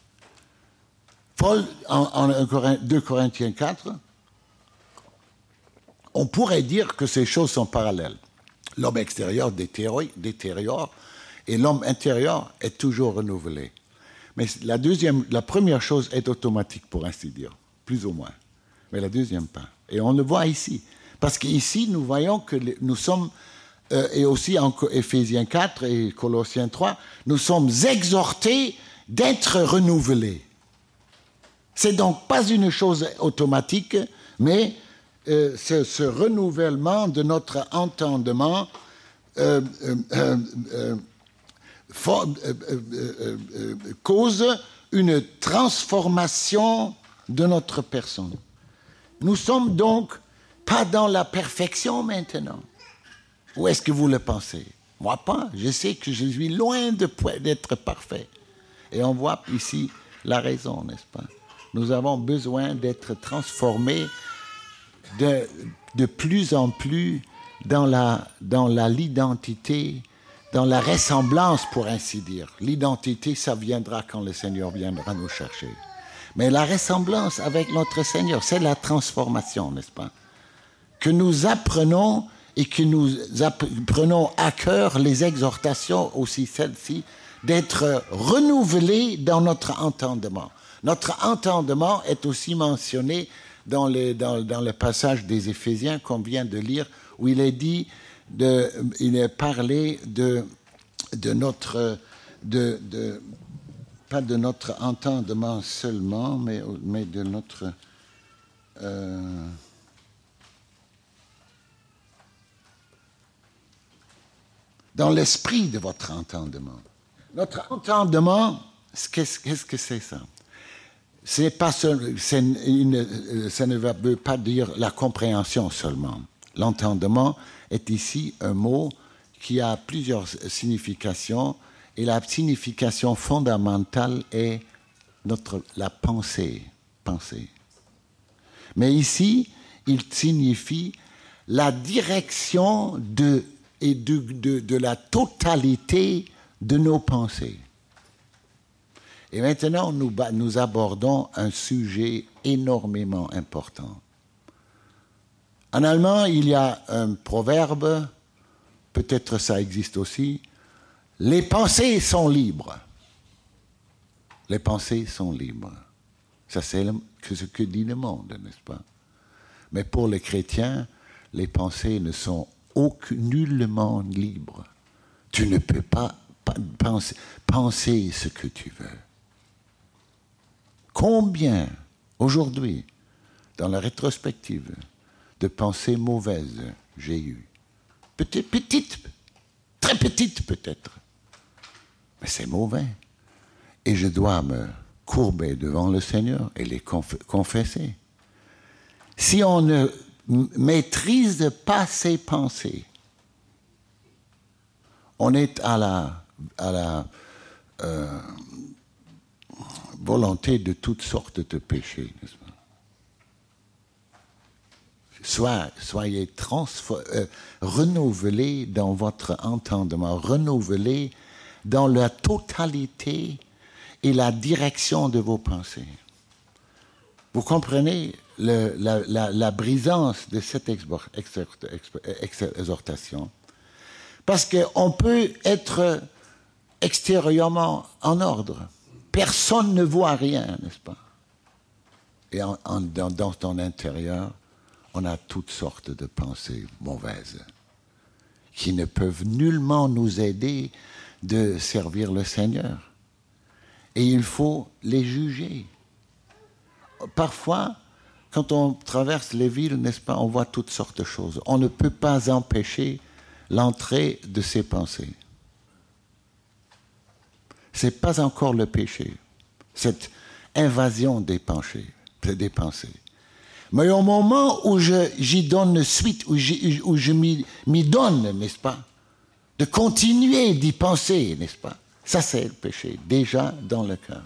Paul, en, en deux Corinthiens quatre, on pourrait dire que ces choses sont parallèles. L'homme extérieur détériore et l'homme intérieur est toujours renouvelé. Mais la, deuxième, la première chose est automatique, pour ainsi dire, plus ou moins. Mais la deuxième pas. Et on le voit ici. Parce qu'ici, nous voyons que les, nous sommes, euh, et aussi en Éphésiens quatre et Colossiens trois, nous sommes exhortés d'être renouvelés. C'est donc pas une chose automatique, mais euh, ce, ce renouvellement de notre entendement euh, euh, euh, for, euh, euh, euh, cause une transformation de notre personne. Nous sommes donc pas dans la perfection maintenant. Où est-ce que vous le pensez? Moi pas. Je sais que je suis loin de, d'être parfait. Et on voit ici la raison, n'est-ce pas? Nous avons besoin d'être transformés de, de plus en plus dans, la, dans la, l'identité, dans la ressemblance, pour ainsi dire. L'identité, ça viendra quand le Seigneur viendra nous chercher. Mais la ressemblance avec notre Seigneur, c'est la transformation, n'est-ce pas? Que nous apprenons et que nous prenons à cœur les exhortations, aussi celles-ci, d'être renouvelés dans notre entendement. Notre entendement est aussi mentionné dans, les, dans, dans le passage des Éphésiens qu'on vient de lire, où il est dit, de, il est parlé de, de notre, de, de, pas de notre entendement seulement, mais, mais de notre... Euh, dans l'esprit de votre entendement. Notre entendement, qu'est-ce, qu'est-ce que c'est ça? C'est pas seul, c'est une, ça ne veut pas dire la compréhension seulement. L'entendement est ici un mot qui a plusieurs significations, et la signification fondamentale est notre, la pensée, pensée. Mais ici, il signifie la direction de et de, de, de la totalité de nos pensées. Et maintenant, nous, nous abordons un sujet énormément important. En allemand, il y a un proverbe, peut-être ça existe aussi, les pensées sont libres. Les pensées sont libres. Ça, c'est le, ce que dit le monde, n'est-ce pas? Mais pour les chrétiens, les pensées ne sont aucun, nullement libre. Tu ne peux pas penser, penser ce que tu veux. Combien, aujourd'hui, dans la rétrospective, de pensées mauvaises j'ai eu? Petite, petite, très petite peut-être. Mais c'est mauvais. Et je dois me courber devant le Seigneur et les conf- confesser. Si on ne maîtrise pas ses pensées, on est à la, à la euh, volonté de toutes sortes de péchés, n'est-ce pas? Soit, soyez transfor- euh, renouvelés dans votre entendement, renouvelés dans la totalité et la direction de vos pensées. Vous comprenez le, la, la, la brisance de cette exor- exor- exor- exhortation? Parce qu'on peut être extérieurement en ordre. Personne ne voit rien, n'est-ce pas? Et en, en, dans, dans ton intérieur, on a toutes sortes de pensées mauvaises qui ne peuvent nullement nous aider de servir le Seigneur. Et il faut les juger. Parfois, quand on traverse les villes, n'est-ce pas, on voit toutes sortes de choses. On ne peut pas empêcher l'entrée de ces pensées. Ce n'est pas encore le péché, cette invasion des pensées. Des pensées. Mais au moment où je, j'y donne suite, où, j'y, où je m'y, m'y donne, n'est-ce pas, de continuer d'y penser, n'est-ce pas, ça c'est le péché, déjà dans le cœur.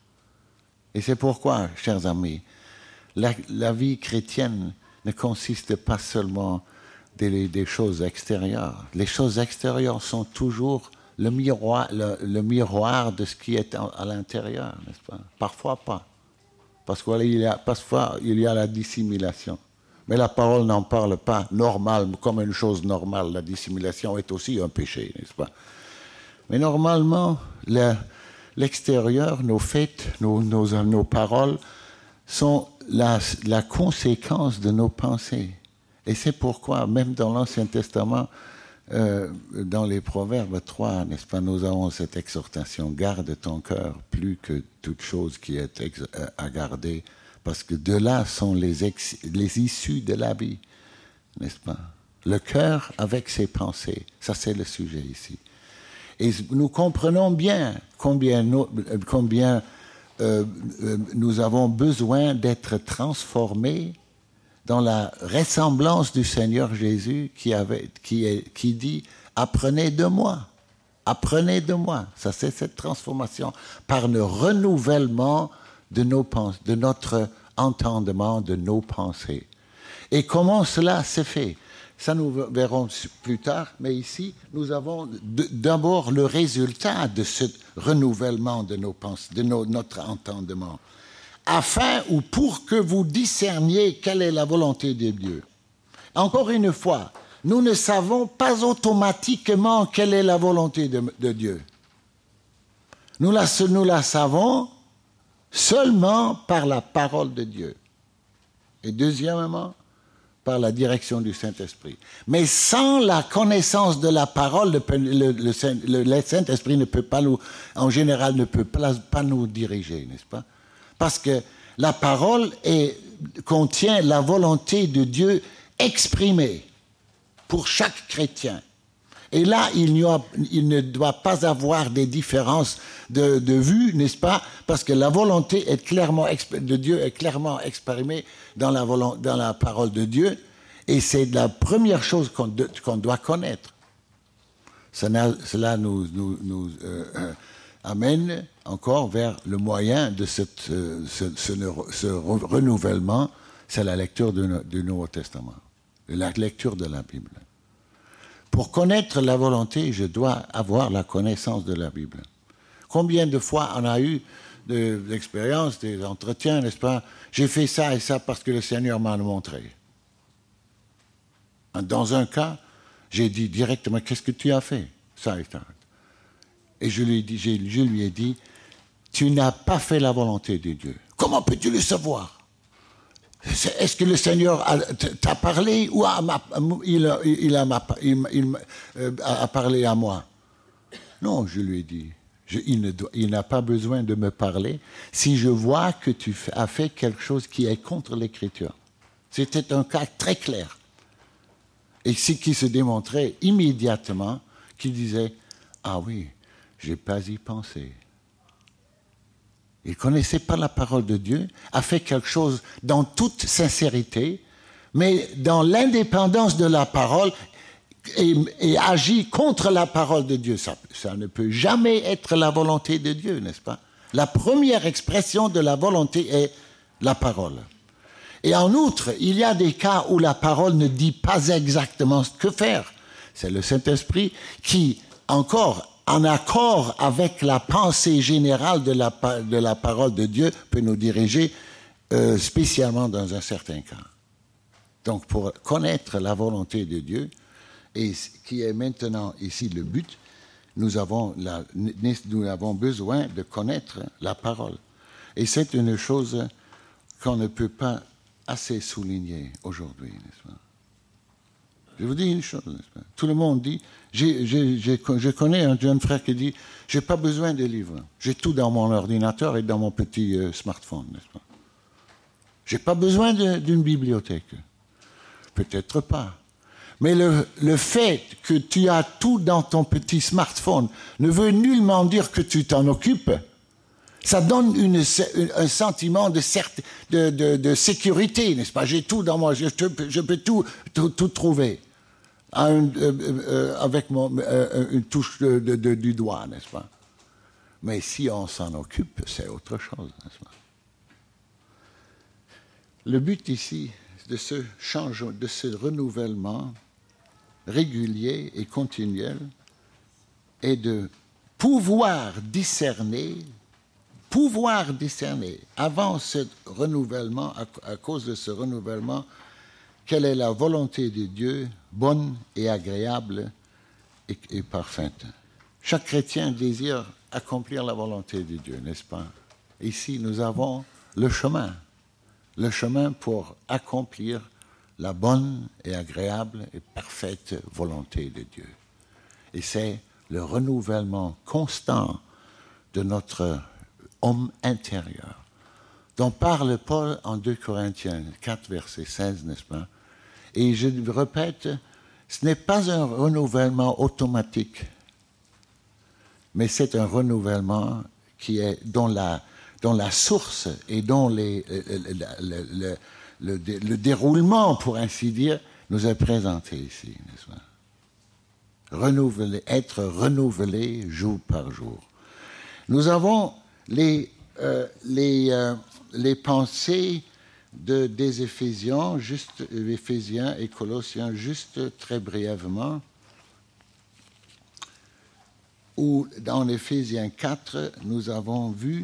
Et c'est pourquoi, chers amis, la, la vie chrétienne ne consiste pas seulement des, des choses extérieures. Les choses extérieures sont toujours le miroir, le, le miroir de ce qui est en, à l'intérieur, n'est-ce pas? Parfois pas. Parce qu'il y a, parfois, il y a la dissimulation. Mais la parole n'en parle pas normal, comme une chose normale. La dissimulation est aussi un péché, n'est-ce pas? Mais normalement, le, l'extérieur, nos faits, nos, nos, nos paroles, sont la, la conséquence de nos pensées. Et c'est pourquoi, même dans l'Ancien Testament, euh, dans les Proverbes trois, n'est-ce pas, nous avons cette exhortation, garde ton cœur plus que toute chose qui est ex- à garder, parce que de là sont les, ex- les issues de la vie, n'est-ce pas? Le cœur avec ses pensées, ça c'est le sujet ici. Et nous comprenons bien combien, nous, combien euh, nous avons besoin d'être transformés dans la ressemblance du Seigneur Jésus qui, avait, qui, est, qui dit « Apprenez de moi, apprenez de moi ». Ça, c'est cette transformation par le renouvellement de, nos pens- de notre entendement, de nos pensées. Et comment cela se fait? Ça, nous verrons plus tard, mais ici, nous avons d'abord le résultat de ce renouvellement de nos pensées, de nos, notre entendement. Afin ou pour que vous discerniez quelle est la volonté de Dieu. Encore une fois, nous ne savons pas automatiquement quelle est la volonté de, de Dieu. Nous la, nous la savons seulement par la parole de Dieu. Et deuxièmement, par la direction du Saint-Esprit. Mais sans la connaissance de la parole, le, le, le, le Saint-Esprit ne peut pas nous, en général, ne peut pas, pas nous diriger, n'est-ce pas? Parce que la parole est, contient la volonté de Dieu exprimée pour chaque chrétien. Et là, il, n'y a, il ne doit pas avoir des différences de, de vue, n'est-ce pas? Parce que la volonté est clairement, de Dieu est clairement exprimée dans la, dans la parole de Dieu. Et c'est la première chose qu'on, de, qu'on doit connaître. Cela, cela nous, nous, nous euh, euh, amène encore vers le moyen de cette, euh, ce, ce, ce renouvellement, c'est la lecture du, du Nouveau Testament, la lecture de la Bible. Pour connaître la volonté, je dois avoir la connaissance de la Bible. Combien de fois on a eu de, d'expériences, des entretiens, n'est-ce pas? J'ai fait ça et ça parce que le Seigneur m'a montré. Dans un cas, j'ai dit directement, qu'est-ce que tu as fait? Ça et ça. Et je lui, ai dit, je lui ai dit, tu n'as pas fait la volonté de Dieu. Comment peux-tu le savoir? Est-ce que le Seigneur a, t'a parlé ou a, il, a, il, a, il, il a parlé à moi? Non, je lui ai dit, je, il, ne doit, il n'a pas besoin de me parler si je vois que tu as fait quelque chose qui est contre l'Écriture. C'était un cas très clair. Et ce qui se démontrait immédiatement, qu'il disait, ah oui, je n'ai pas y pensé. il ne connaissait pas la parole de Dieu, a fait quelque chose dans toute sincérité, mais dans l'indépendance de la parole, et, et agit contre la parole de Dieu. Ça, ça ne peut jamais être la volonté de Dieu, n'est-ce pas? La première expression de la volonté est la parole. Et en outre, il y a des cas où la parole ne dit pas exactement ce que faire. C'est le Saint-Esprit qui, encore en accord avec la pensée générale de la, de la parole de Dieu, peut nous diriger euh, spécialement dans un certain cas. Donc, pour connaître la volonté de Dieu, et ce qui est maintenant ici le but, nous avons, la, nous avons besoin de connaître la parole. Et c'est une chose qu'on ne peut pas assez souligner aujourd'hui, n'est-ce pas? Je vous dis une chose, n'est-ce pas? Tout le monde dit, j'ai, j'ai, j'ai, je connais un jeune frère qui dit, j'ai pas besoin de livres, j'ai tout dans mon ordinateur et dans mon petit euh, smartphone, n'est-ce pas? J'ai pas besoin de, d'une bibliothèque. Peut-être pas. Mais le, le fait que tu as tout dans ton petit smartphone ne veut nullement dire que tu t'en occupes. Ça donne une, un sentiment de, certi, de, de, de sécurité, n'est-ce pas? J'ai tout dans moi, je, je peux tout, tout, tout trouver un, euh, euh, avec mon, euh, une touche de, de, de, du doigt, n'est-ce pas? Mais si on s'en occupe, c'est autre chose, n'est-ce pas? Le but ici, de ce changement, de ce renouvellement régulier et continuel, est de pouvoir discerner, pouvoir discerner, avant ce renouvellement, à, à cause de ce renouvellement, quelle est la volonté de Dieu, bonne et agréable et, et parfaite. Chaque chrétien désire accomplir la volonté de Dieu, n'est-ce pas? Ici, nous avons le chemin, le chemin pour accomplir la bonne et agréable et parfaite volonté de Dieu. Et c'est le renouvellement constant de notre homme intérieur, dont parle Paul en deux Corinthiens quatre, verset seize, n'est-ce pas? Et je répète, ce n'est pas un renouvellement automatique, mais c'est un renouvellement qui est dont la, dont la source et dont les, le, le, le, le, le déroulement, pour ainsi dire, nous est présenté ici, n'est-ce pas? Renouveler, être renouvelé jour par jour. Nous avons les, euh, les, euh, les pensées de, des Éphésiens, juste Éphésiens et Colossiens, juste très brièvement, où dans Éphésiens quatre, nous avons vu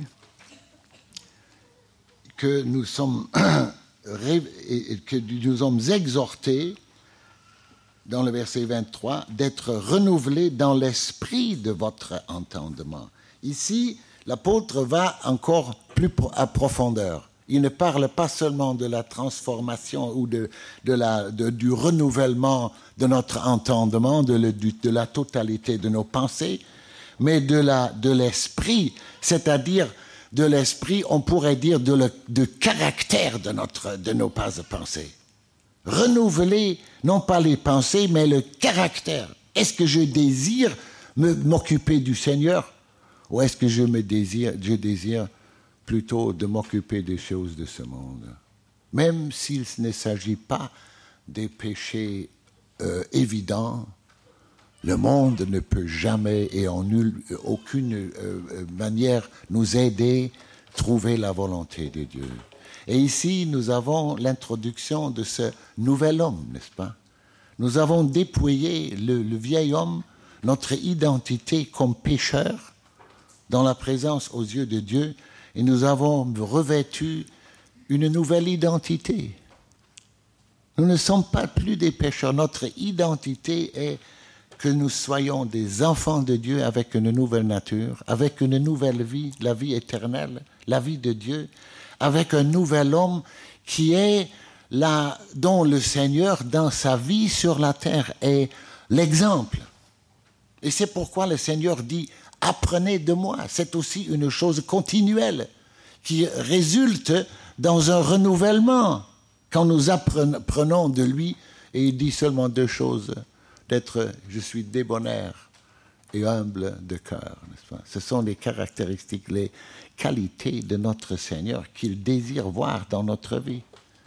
que nous sommes, que nous sommes exhortés, dans le verset vingt-trois, d'être renouvelés dans l'esprit de votre entendement. Ici, l'apôtre va encore plus à profondeur. Il ne parle pas seulement de la transformation ou de, de la, de, du renouvellement de notre entendement, de, le, de la totalité de nos pensées, mais de, la, de l'esprit, c'est-à-dire de l'esprit, on pourrait dire de, le, de caractère de, notre, de nos pensées. Renouveler, non pas les pensées, mais le caractère. Est-ce que je désire me, m'occuper du Seigneur ou est-ce que je, me désire, je désire plutôt de m'occuper des choses de ce monde? Même s'il ne s'agit pas des péchés euh, évidents, le monde ne peut jamais et en nulle, aucune euh, manière nous aider à trouver la volonté de Dieu. Et ici, nous avons l'introduction de ce nouvel homme, n'est-ce pas? Nous avons dépouillé le, le vieil homme, notre identité comme pécheur, dans la présence aux yeux de Dieu, et nous avons revêtu une nouvelle identité. Nous ne sommes pas plus des pécheurs. Notre identité est que nous soyons des enfants de Dieu avec une nouvelle nature, avec une nouvelle vie, la vie éternelle, la vie de Dieu, avec un nouvel homme qui est là, dont le Seigneur, dans sa vie sur la terre, est l'exemple. Et c'est pourquoi le Seigneur dit « Apprenez de moi ». C'est aussi une chose continuelle qui résulte dans un renouvellement quand nous apprenons de lui. Et il dit seulement deux choses, d'être « je suis débonnaire » et humble de cœur, n'est-ce pas? Ce sont les caractéristiques les, qualités de notre Seigneur qu'il désire voir dans notre vie.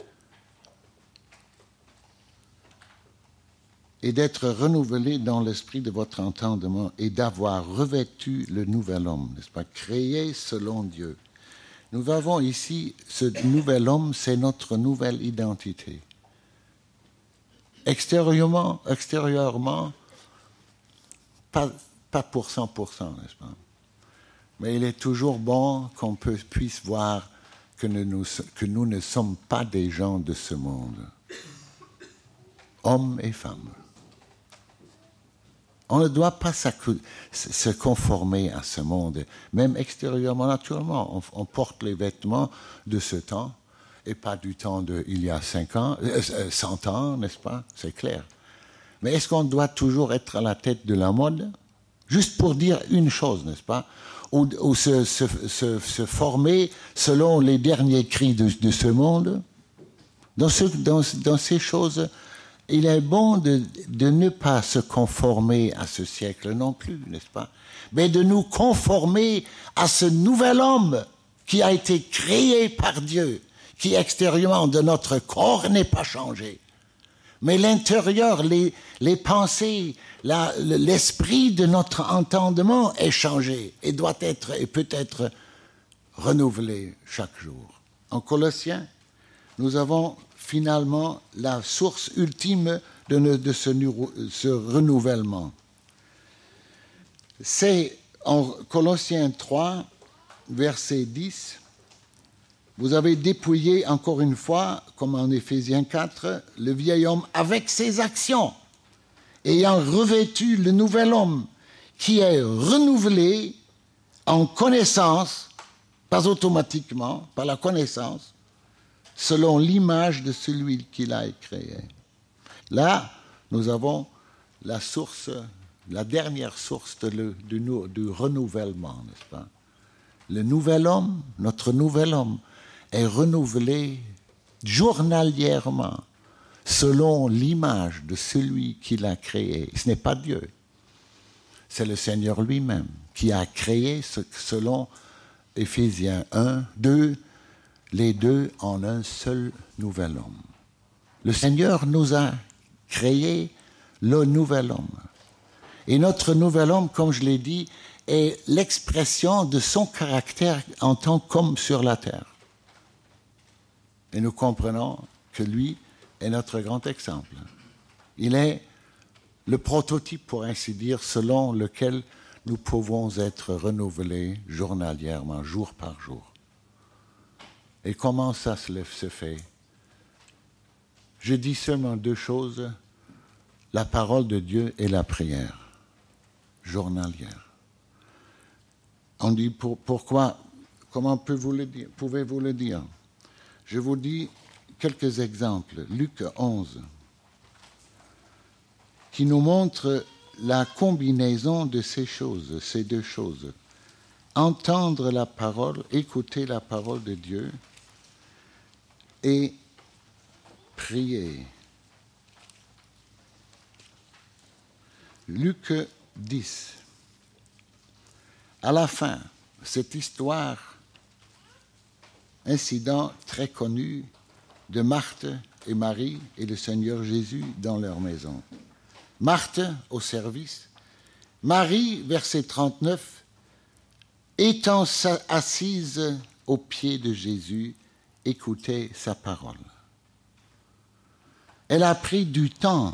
Et d'être renouvelé dans l'esprit de votre entendement et d'avoir revêtu le nouvel homme, n'est-ce pas, créé selon Dieu. Nous avons ici, ce nouvel homme, c'est notre nouvelle identité. Extérieurement, extérieurement pas, pas pour cent pour cent, n'est-ce pas? Mais il est toujours bon qu'on peut, puisse voir que nous, que nous ne sommes pas des gens de ce monde. Hommes et femmes. On ne doit pas se conformer à ce monde, même extérieurement, naturellement. On, on porte les vêtements de ce temps, et pas du temps d'il y a cinq ans, euh, cent ans, n'est-ce pas? C'est clair. Mais est-ce qu'on doit toujours être à la tête de la mode? Juste pour dire une chose, n'est-ce pas? Ou, ou se, se, se, se former selon les derniers cris de, de ce monde? Dans, ce, dans, dans ces choses, il est bon de, de ne pas se conformer à ce siècle non plus, n'est-ce pas? Mais de nous conformer à ce nouvel homme qui a été créé par Dieu, qui extérieurement de notre corps n'est pas changé. Mais l'intérieur, les, les pensées, la, l'esprit de notre entendement est changé et doit être et peut être renouvelé chaque jour. En Colossiens, nous avons finalement la source ultime de, de ce, ce renouvellement. C'est en Colossiens trois, verset dix, vous avez dépouillé encore une fois, comme en Éphésiens quatre, le vieil homme avec ses actions, ayant revêtu le nouvel homme qui est renouvelé en connaissance, pas automatiquement, par la connaissance, selon l'image de celui qui l'a créé. Là, nous avons la source, la dernière source de le, du, du renouvellement, n'est-ce pas? Le nouvel homme, notre nouvel homme, est renouvelé journalièrement selon l'image de celui qui l'a créé. Ce n'est pas Dieu, c'est le Seigneur lui-même qui a créé ce, selon Éphésiens un, deux, les deux en un seul nouvel homme. Le Seigneur nous a créé le nouvel homme. Et notre nouvel homme, comme je l'ai dit, est l'expression de son caractère en tant qu'homme sur la terre. Et nous comprenons que lui est notre grand exemple. Il est le prototype, pour ainsi dire, selon lequel nous pouvons être renouvelés journalièrement, jour par jour. Et comment ça se fait? Je dis seulement deux choses, la parole de Dieu et la prière journalière. On dit pour, pourquoi, comment pouvez-vous le dire, pouvez-vous le dire? Je vous dis quelques exemples. Luc onze, qui nous montre la combinaison de ces choses, ces deux choses. Entendre la parole, écouter la parole de Dieu et prier. Luc dix. À la fin, cette histoire, incident très connu de Marthe et Marie et le Seigneur Jésus dans leur maison. Marthe au service, Marie, verset trente-neuf, étant assise aux pieds de Jésus, écoutait sa parole. Elle a pris du temps.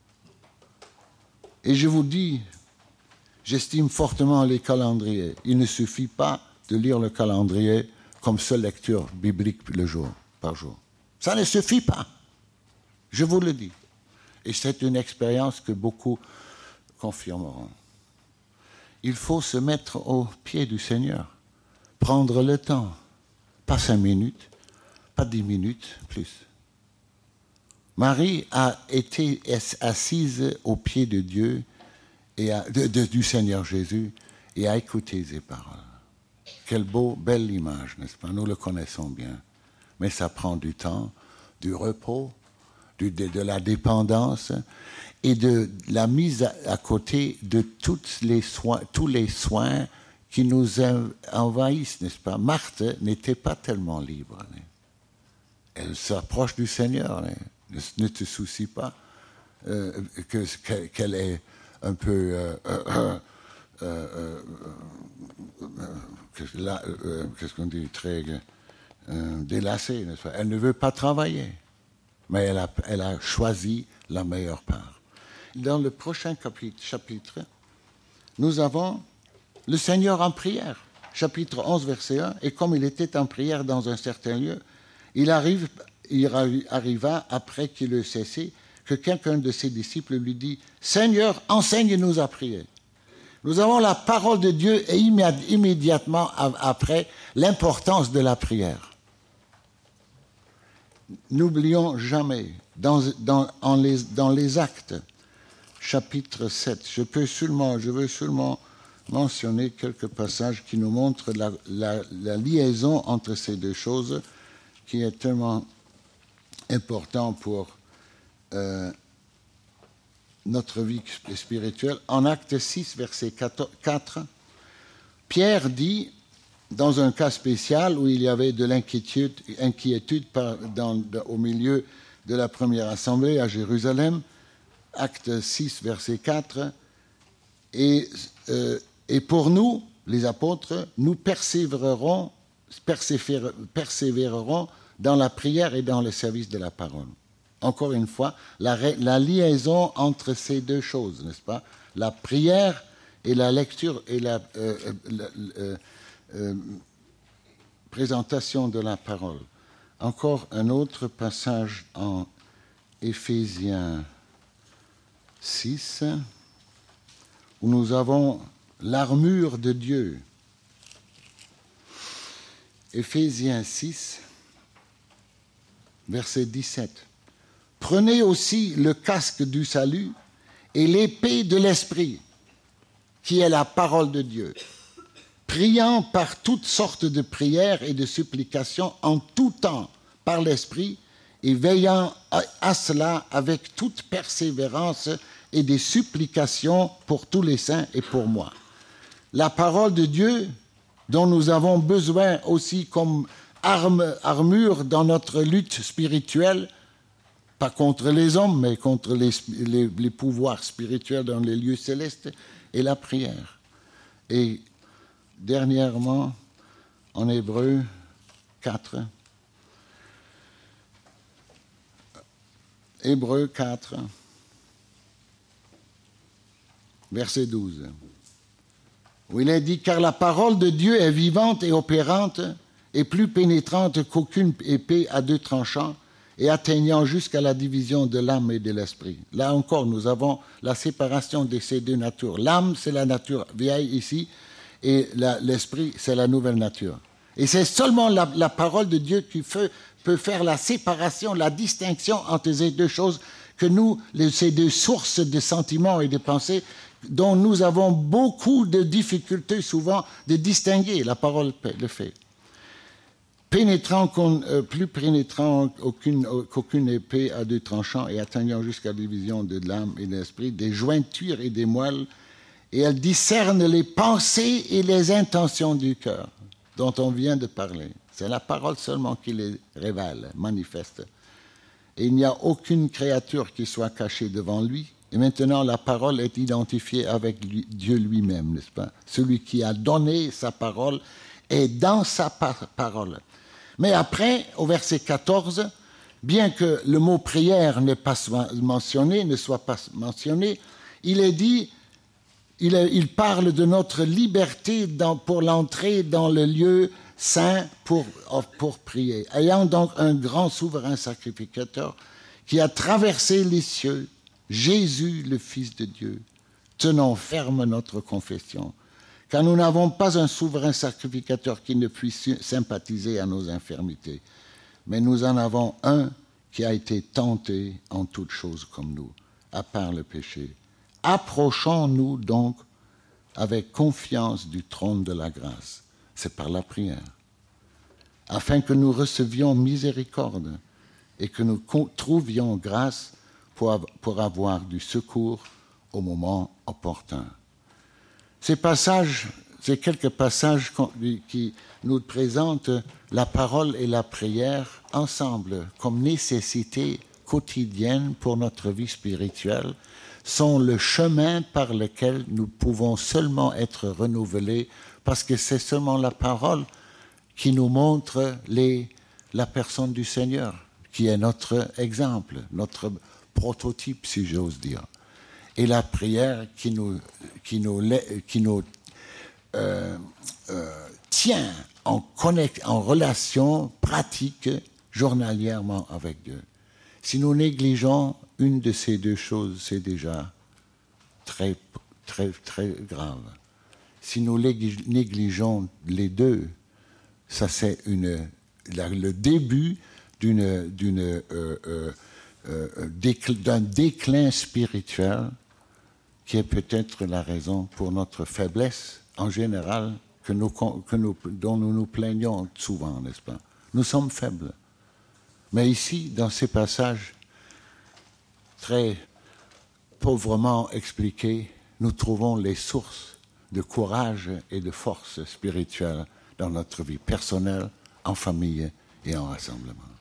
Et je vous dis, j'estime fortement les calendriers. Il ne suffit pas de lire le calendrier comme seule lecture biblique le jour, par jour. Ça ne suffit pas. Je vous le dis. Et c'est une expérience que beaucoup confirmeront. Il faut se mettre aux pieds du Seigneur, prendre le temps, pas cinq minutes, pas dix minutes, plus. Marie a été assise aux pieds de Dieu, et a, de, de, du Seigneur Jésus, et a écouté ses paroles. Quelle beau, belle image, n'est-ce pas? Nous le connaissons bien. Mais ça prend du temps, du repos, du, de, de la dépendance et de la mise à, à côté de toutes les soins, tous les soins qui nous envahissent, n'est-ce pas? Marthe n'était pas tellement libre. Elle s'approche du Seigneur. Ne, ne te soucie pas euh, que, qu'elle est un peu... Euh, euh, euh, euh, euh, qu'est-ce qu'on dit? Très euh, délacée, n'est-ce pas? Elle ne veut pas travailler, mais elle a, elle a choisi la meilleure part. Dans le prochain chapitre, nous avons le Seigneur en prière, chapitre onze, verset un. Et comme il était en prière dans un certain lieu, il, arrive, il arriva, après qu'il eut cessé, que quelqu'un de ses disciples lui dit « Seigneur, enseigne-nous à prier ». Nous avons la parole de Dieu et immédiatement après l'importance de la prière. N'oublions jamais, dans, dans, en les, dans les Actes, chapitre sept, je, peux seulement, je veux seulement mentionner quelques passages qui nous montrent la, la, la liaison entre ces deux choses qui est tellement important pour euh, notre vie spirituelle. En Acte six, verset quatre, Pierre dit, dans un cas spécial où il y avait de l'inquiétude inquiétude par, dans, au milieu de la première assemblée à Jérusalem, Acte six, verset quatre, et, euh, et pour nous, les apôtres, nous persévérerons, persévérerons dans la prière et dans le service de la parole. Encore une fois, la, la liaison entre ces deux choses, n'est-ce pas? La prière et la lecture et la, euh, la euh, euh, présentation de la parole. Encore un autre passage en Éphésiens six, où nous avons l'armure de Dieu. Éphésiens six, verset dix-sept. Prenez aussi le casque du salut et l'épée de l'esprit, qui est la parole de Dieu, priant par toutes sortes de prières et de supplications en tout temps par l'esprit et veillant à cela avec toute persévérance et des supplications pour tous les saints et pour moi. La parole de Dieu, dont nous avons besoin aussi comme arme, armure dans notre lutte spirituelle, pas contre les hommes, mais contre les, les, les pouvoirs spirituels dans les lieux célestes, et la prière. Et dernièrement, en Hébreux quatre, Hébreux quatre, verset douze, où il est dit « Car la parole de Dieu est vivante et opérante, et plus pénétrante qu'aucune épée à deux tranchants, et atteignant jusqu'à la division de l'âme et de l'esprit. » Là encore, nous avons la séparation de ces deux natures. L'âme, c'est la nature vieille ici, et la, l'esprit, c'est la nouvelle nature. Et c'est seulement la, la parole de Dieu qui fait, peut faire la séparation, la distinction entre ces deux choses que nous, les, ces deux sources de sentiments et de pensées, dont nous avons beaucoup de difficultés souvent de distinguer. La parole le fait. Pénétrant, euh, plus pénétrant qu'aucune, qu'aucune épée à deux tranchants et atteignant jusqu'à la division de l'âme et de l'esprit, des jointures et des moelles, et elle discerne les pensées et les intentions du cœur dont on vient de parler. C'est la parole seulement qui les révèle, manifeste. Et il n'y a aucune créature qui soit cachée devant lui. Et maintenant, la parole est identifiée avec lui, Dieu lui-même, n'est-ce pas? Celui qui a donné sa parole est dans sa par- parole. Mais après, au verset quatorze, bien que le mot prière n'est pas mentionné, ne soit pas mentionné, il est dit, il, est, il parle de notre liberté dans, pour l'entrée dans le lieu saint pour, pour prier. Ayant donc un grand souverain sacrificateur qui a traversé les cieux, Jésus, le Fils de Dieu, tenons ferme notre confession. Car nous n'avons pas un souverain sacrificateur qui ne puisse sympathiser à nos infirmités, mais nous en avons un qui a été tenté en toutes choses comme nous, à part le péché. Approchons-nous donc avec confiance du trône de la grâce, c'est par la prière, afin que nous recevions miséricorde et que nous trouvions grâce pour, pour avoir du secours au moment opportun. Ces passages c'est quelques passages qui nous présentent la parole et la prière ensemble comme nécessité quotidienne pour notre vie spirituelle, sont le chemin par lequel nous pouvons seulement être renouvelés, parce que c'est seulement la parole qui nous montre les, la personne du Seigneur, qui est notre exemple, notre prototype, si j'ose dire. Et la prière qui nous, qui nous, qui nous euh, euh, tient en, connect, en relation pratique journalièrement avec Dieu. Si nous négligeons une de ces deux choses, c'est déjà très, très, très grave. Si nous négligeons les deux, ça c'est une, la, le début d'une, d'une, euh, euh, euh, décl- d'un déclin spirituel qui est peut-être la raison pour notre faiblesse en général que nous, que nous, dont nous nous plaignons souvent, n'est-ce pas? Nous sommes faibles. Mais ici, dans ces passages très pauvrement expliqués, nous trouvons les sources de courage et de force spirituelle dans notre vie personnelle, en famille et en rassemblement.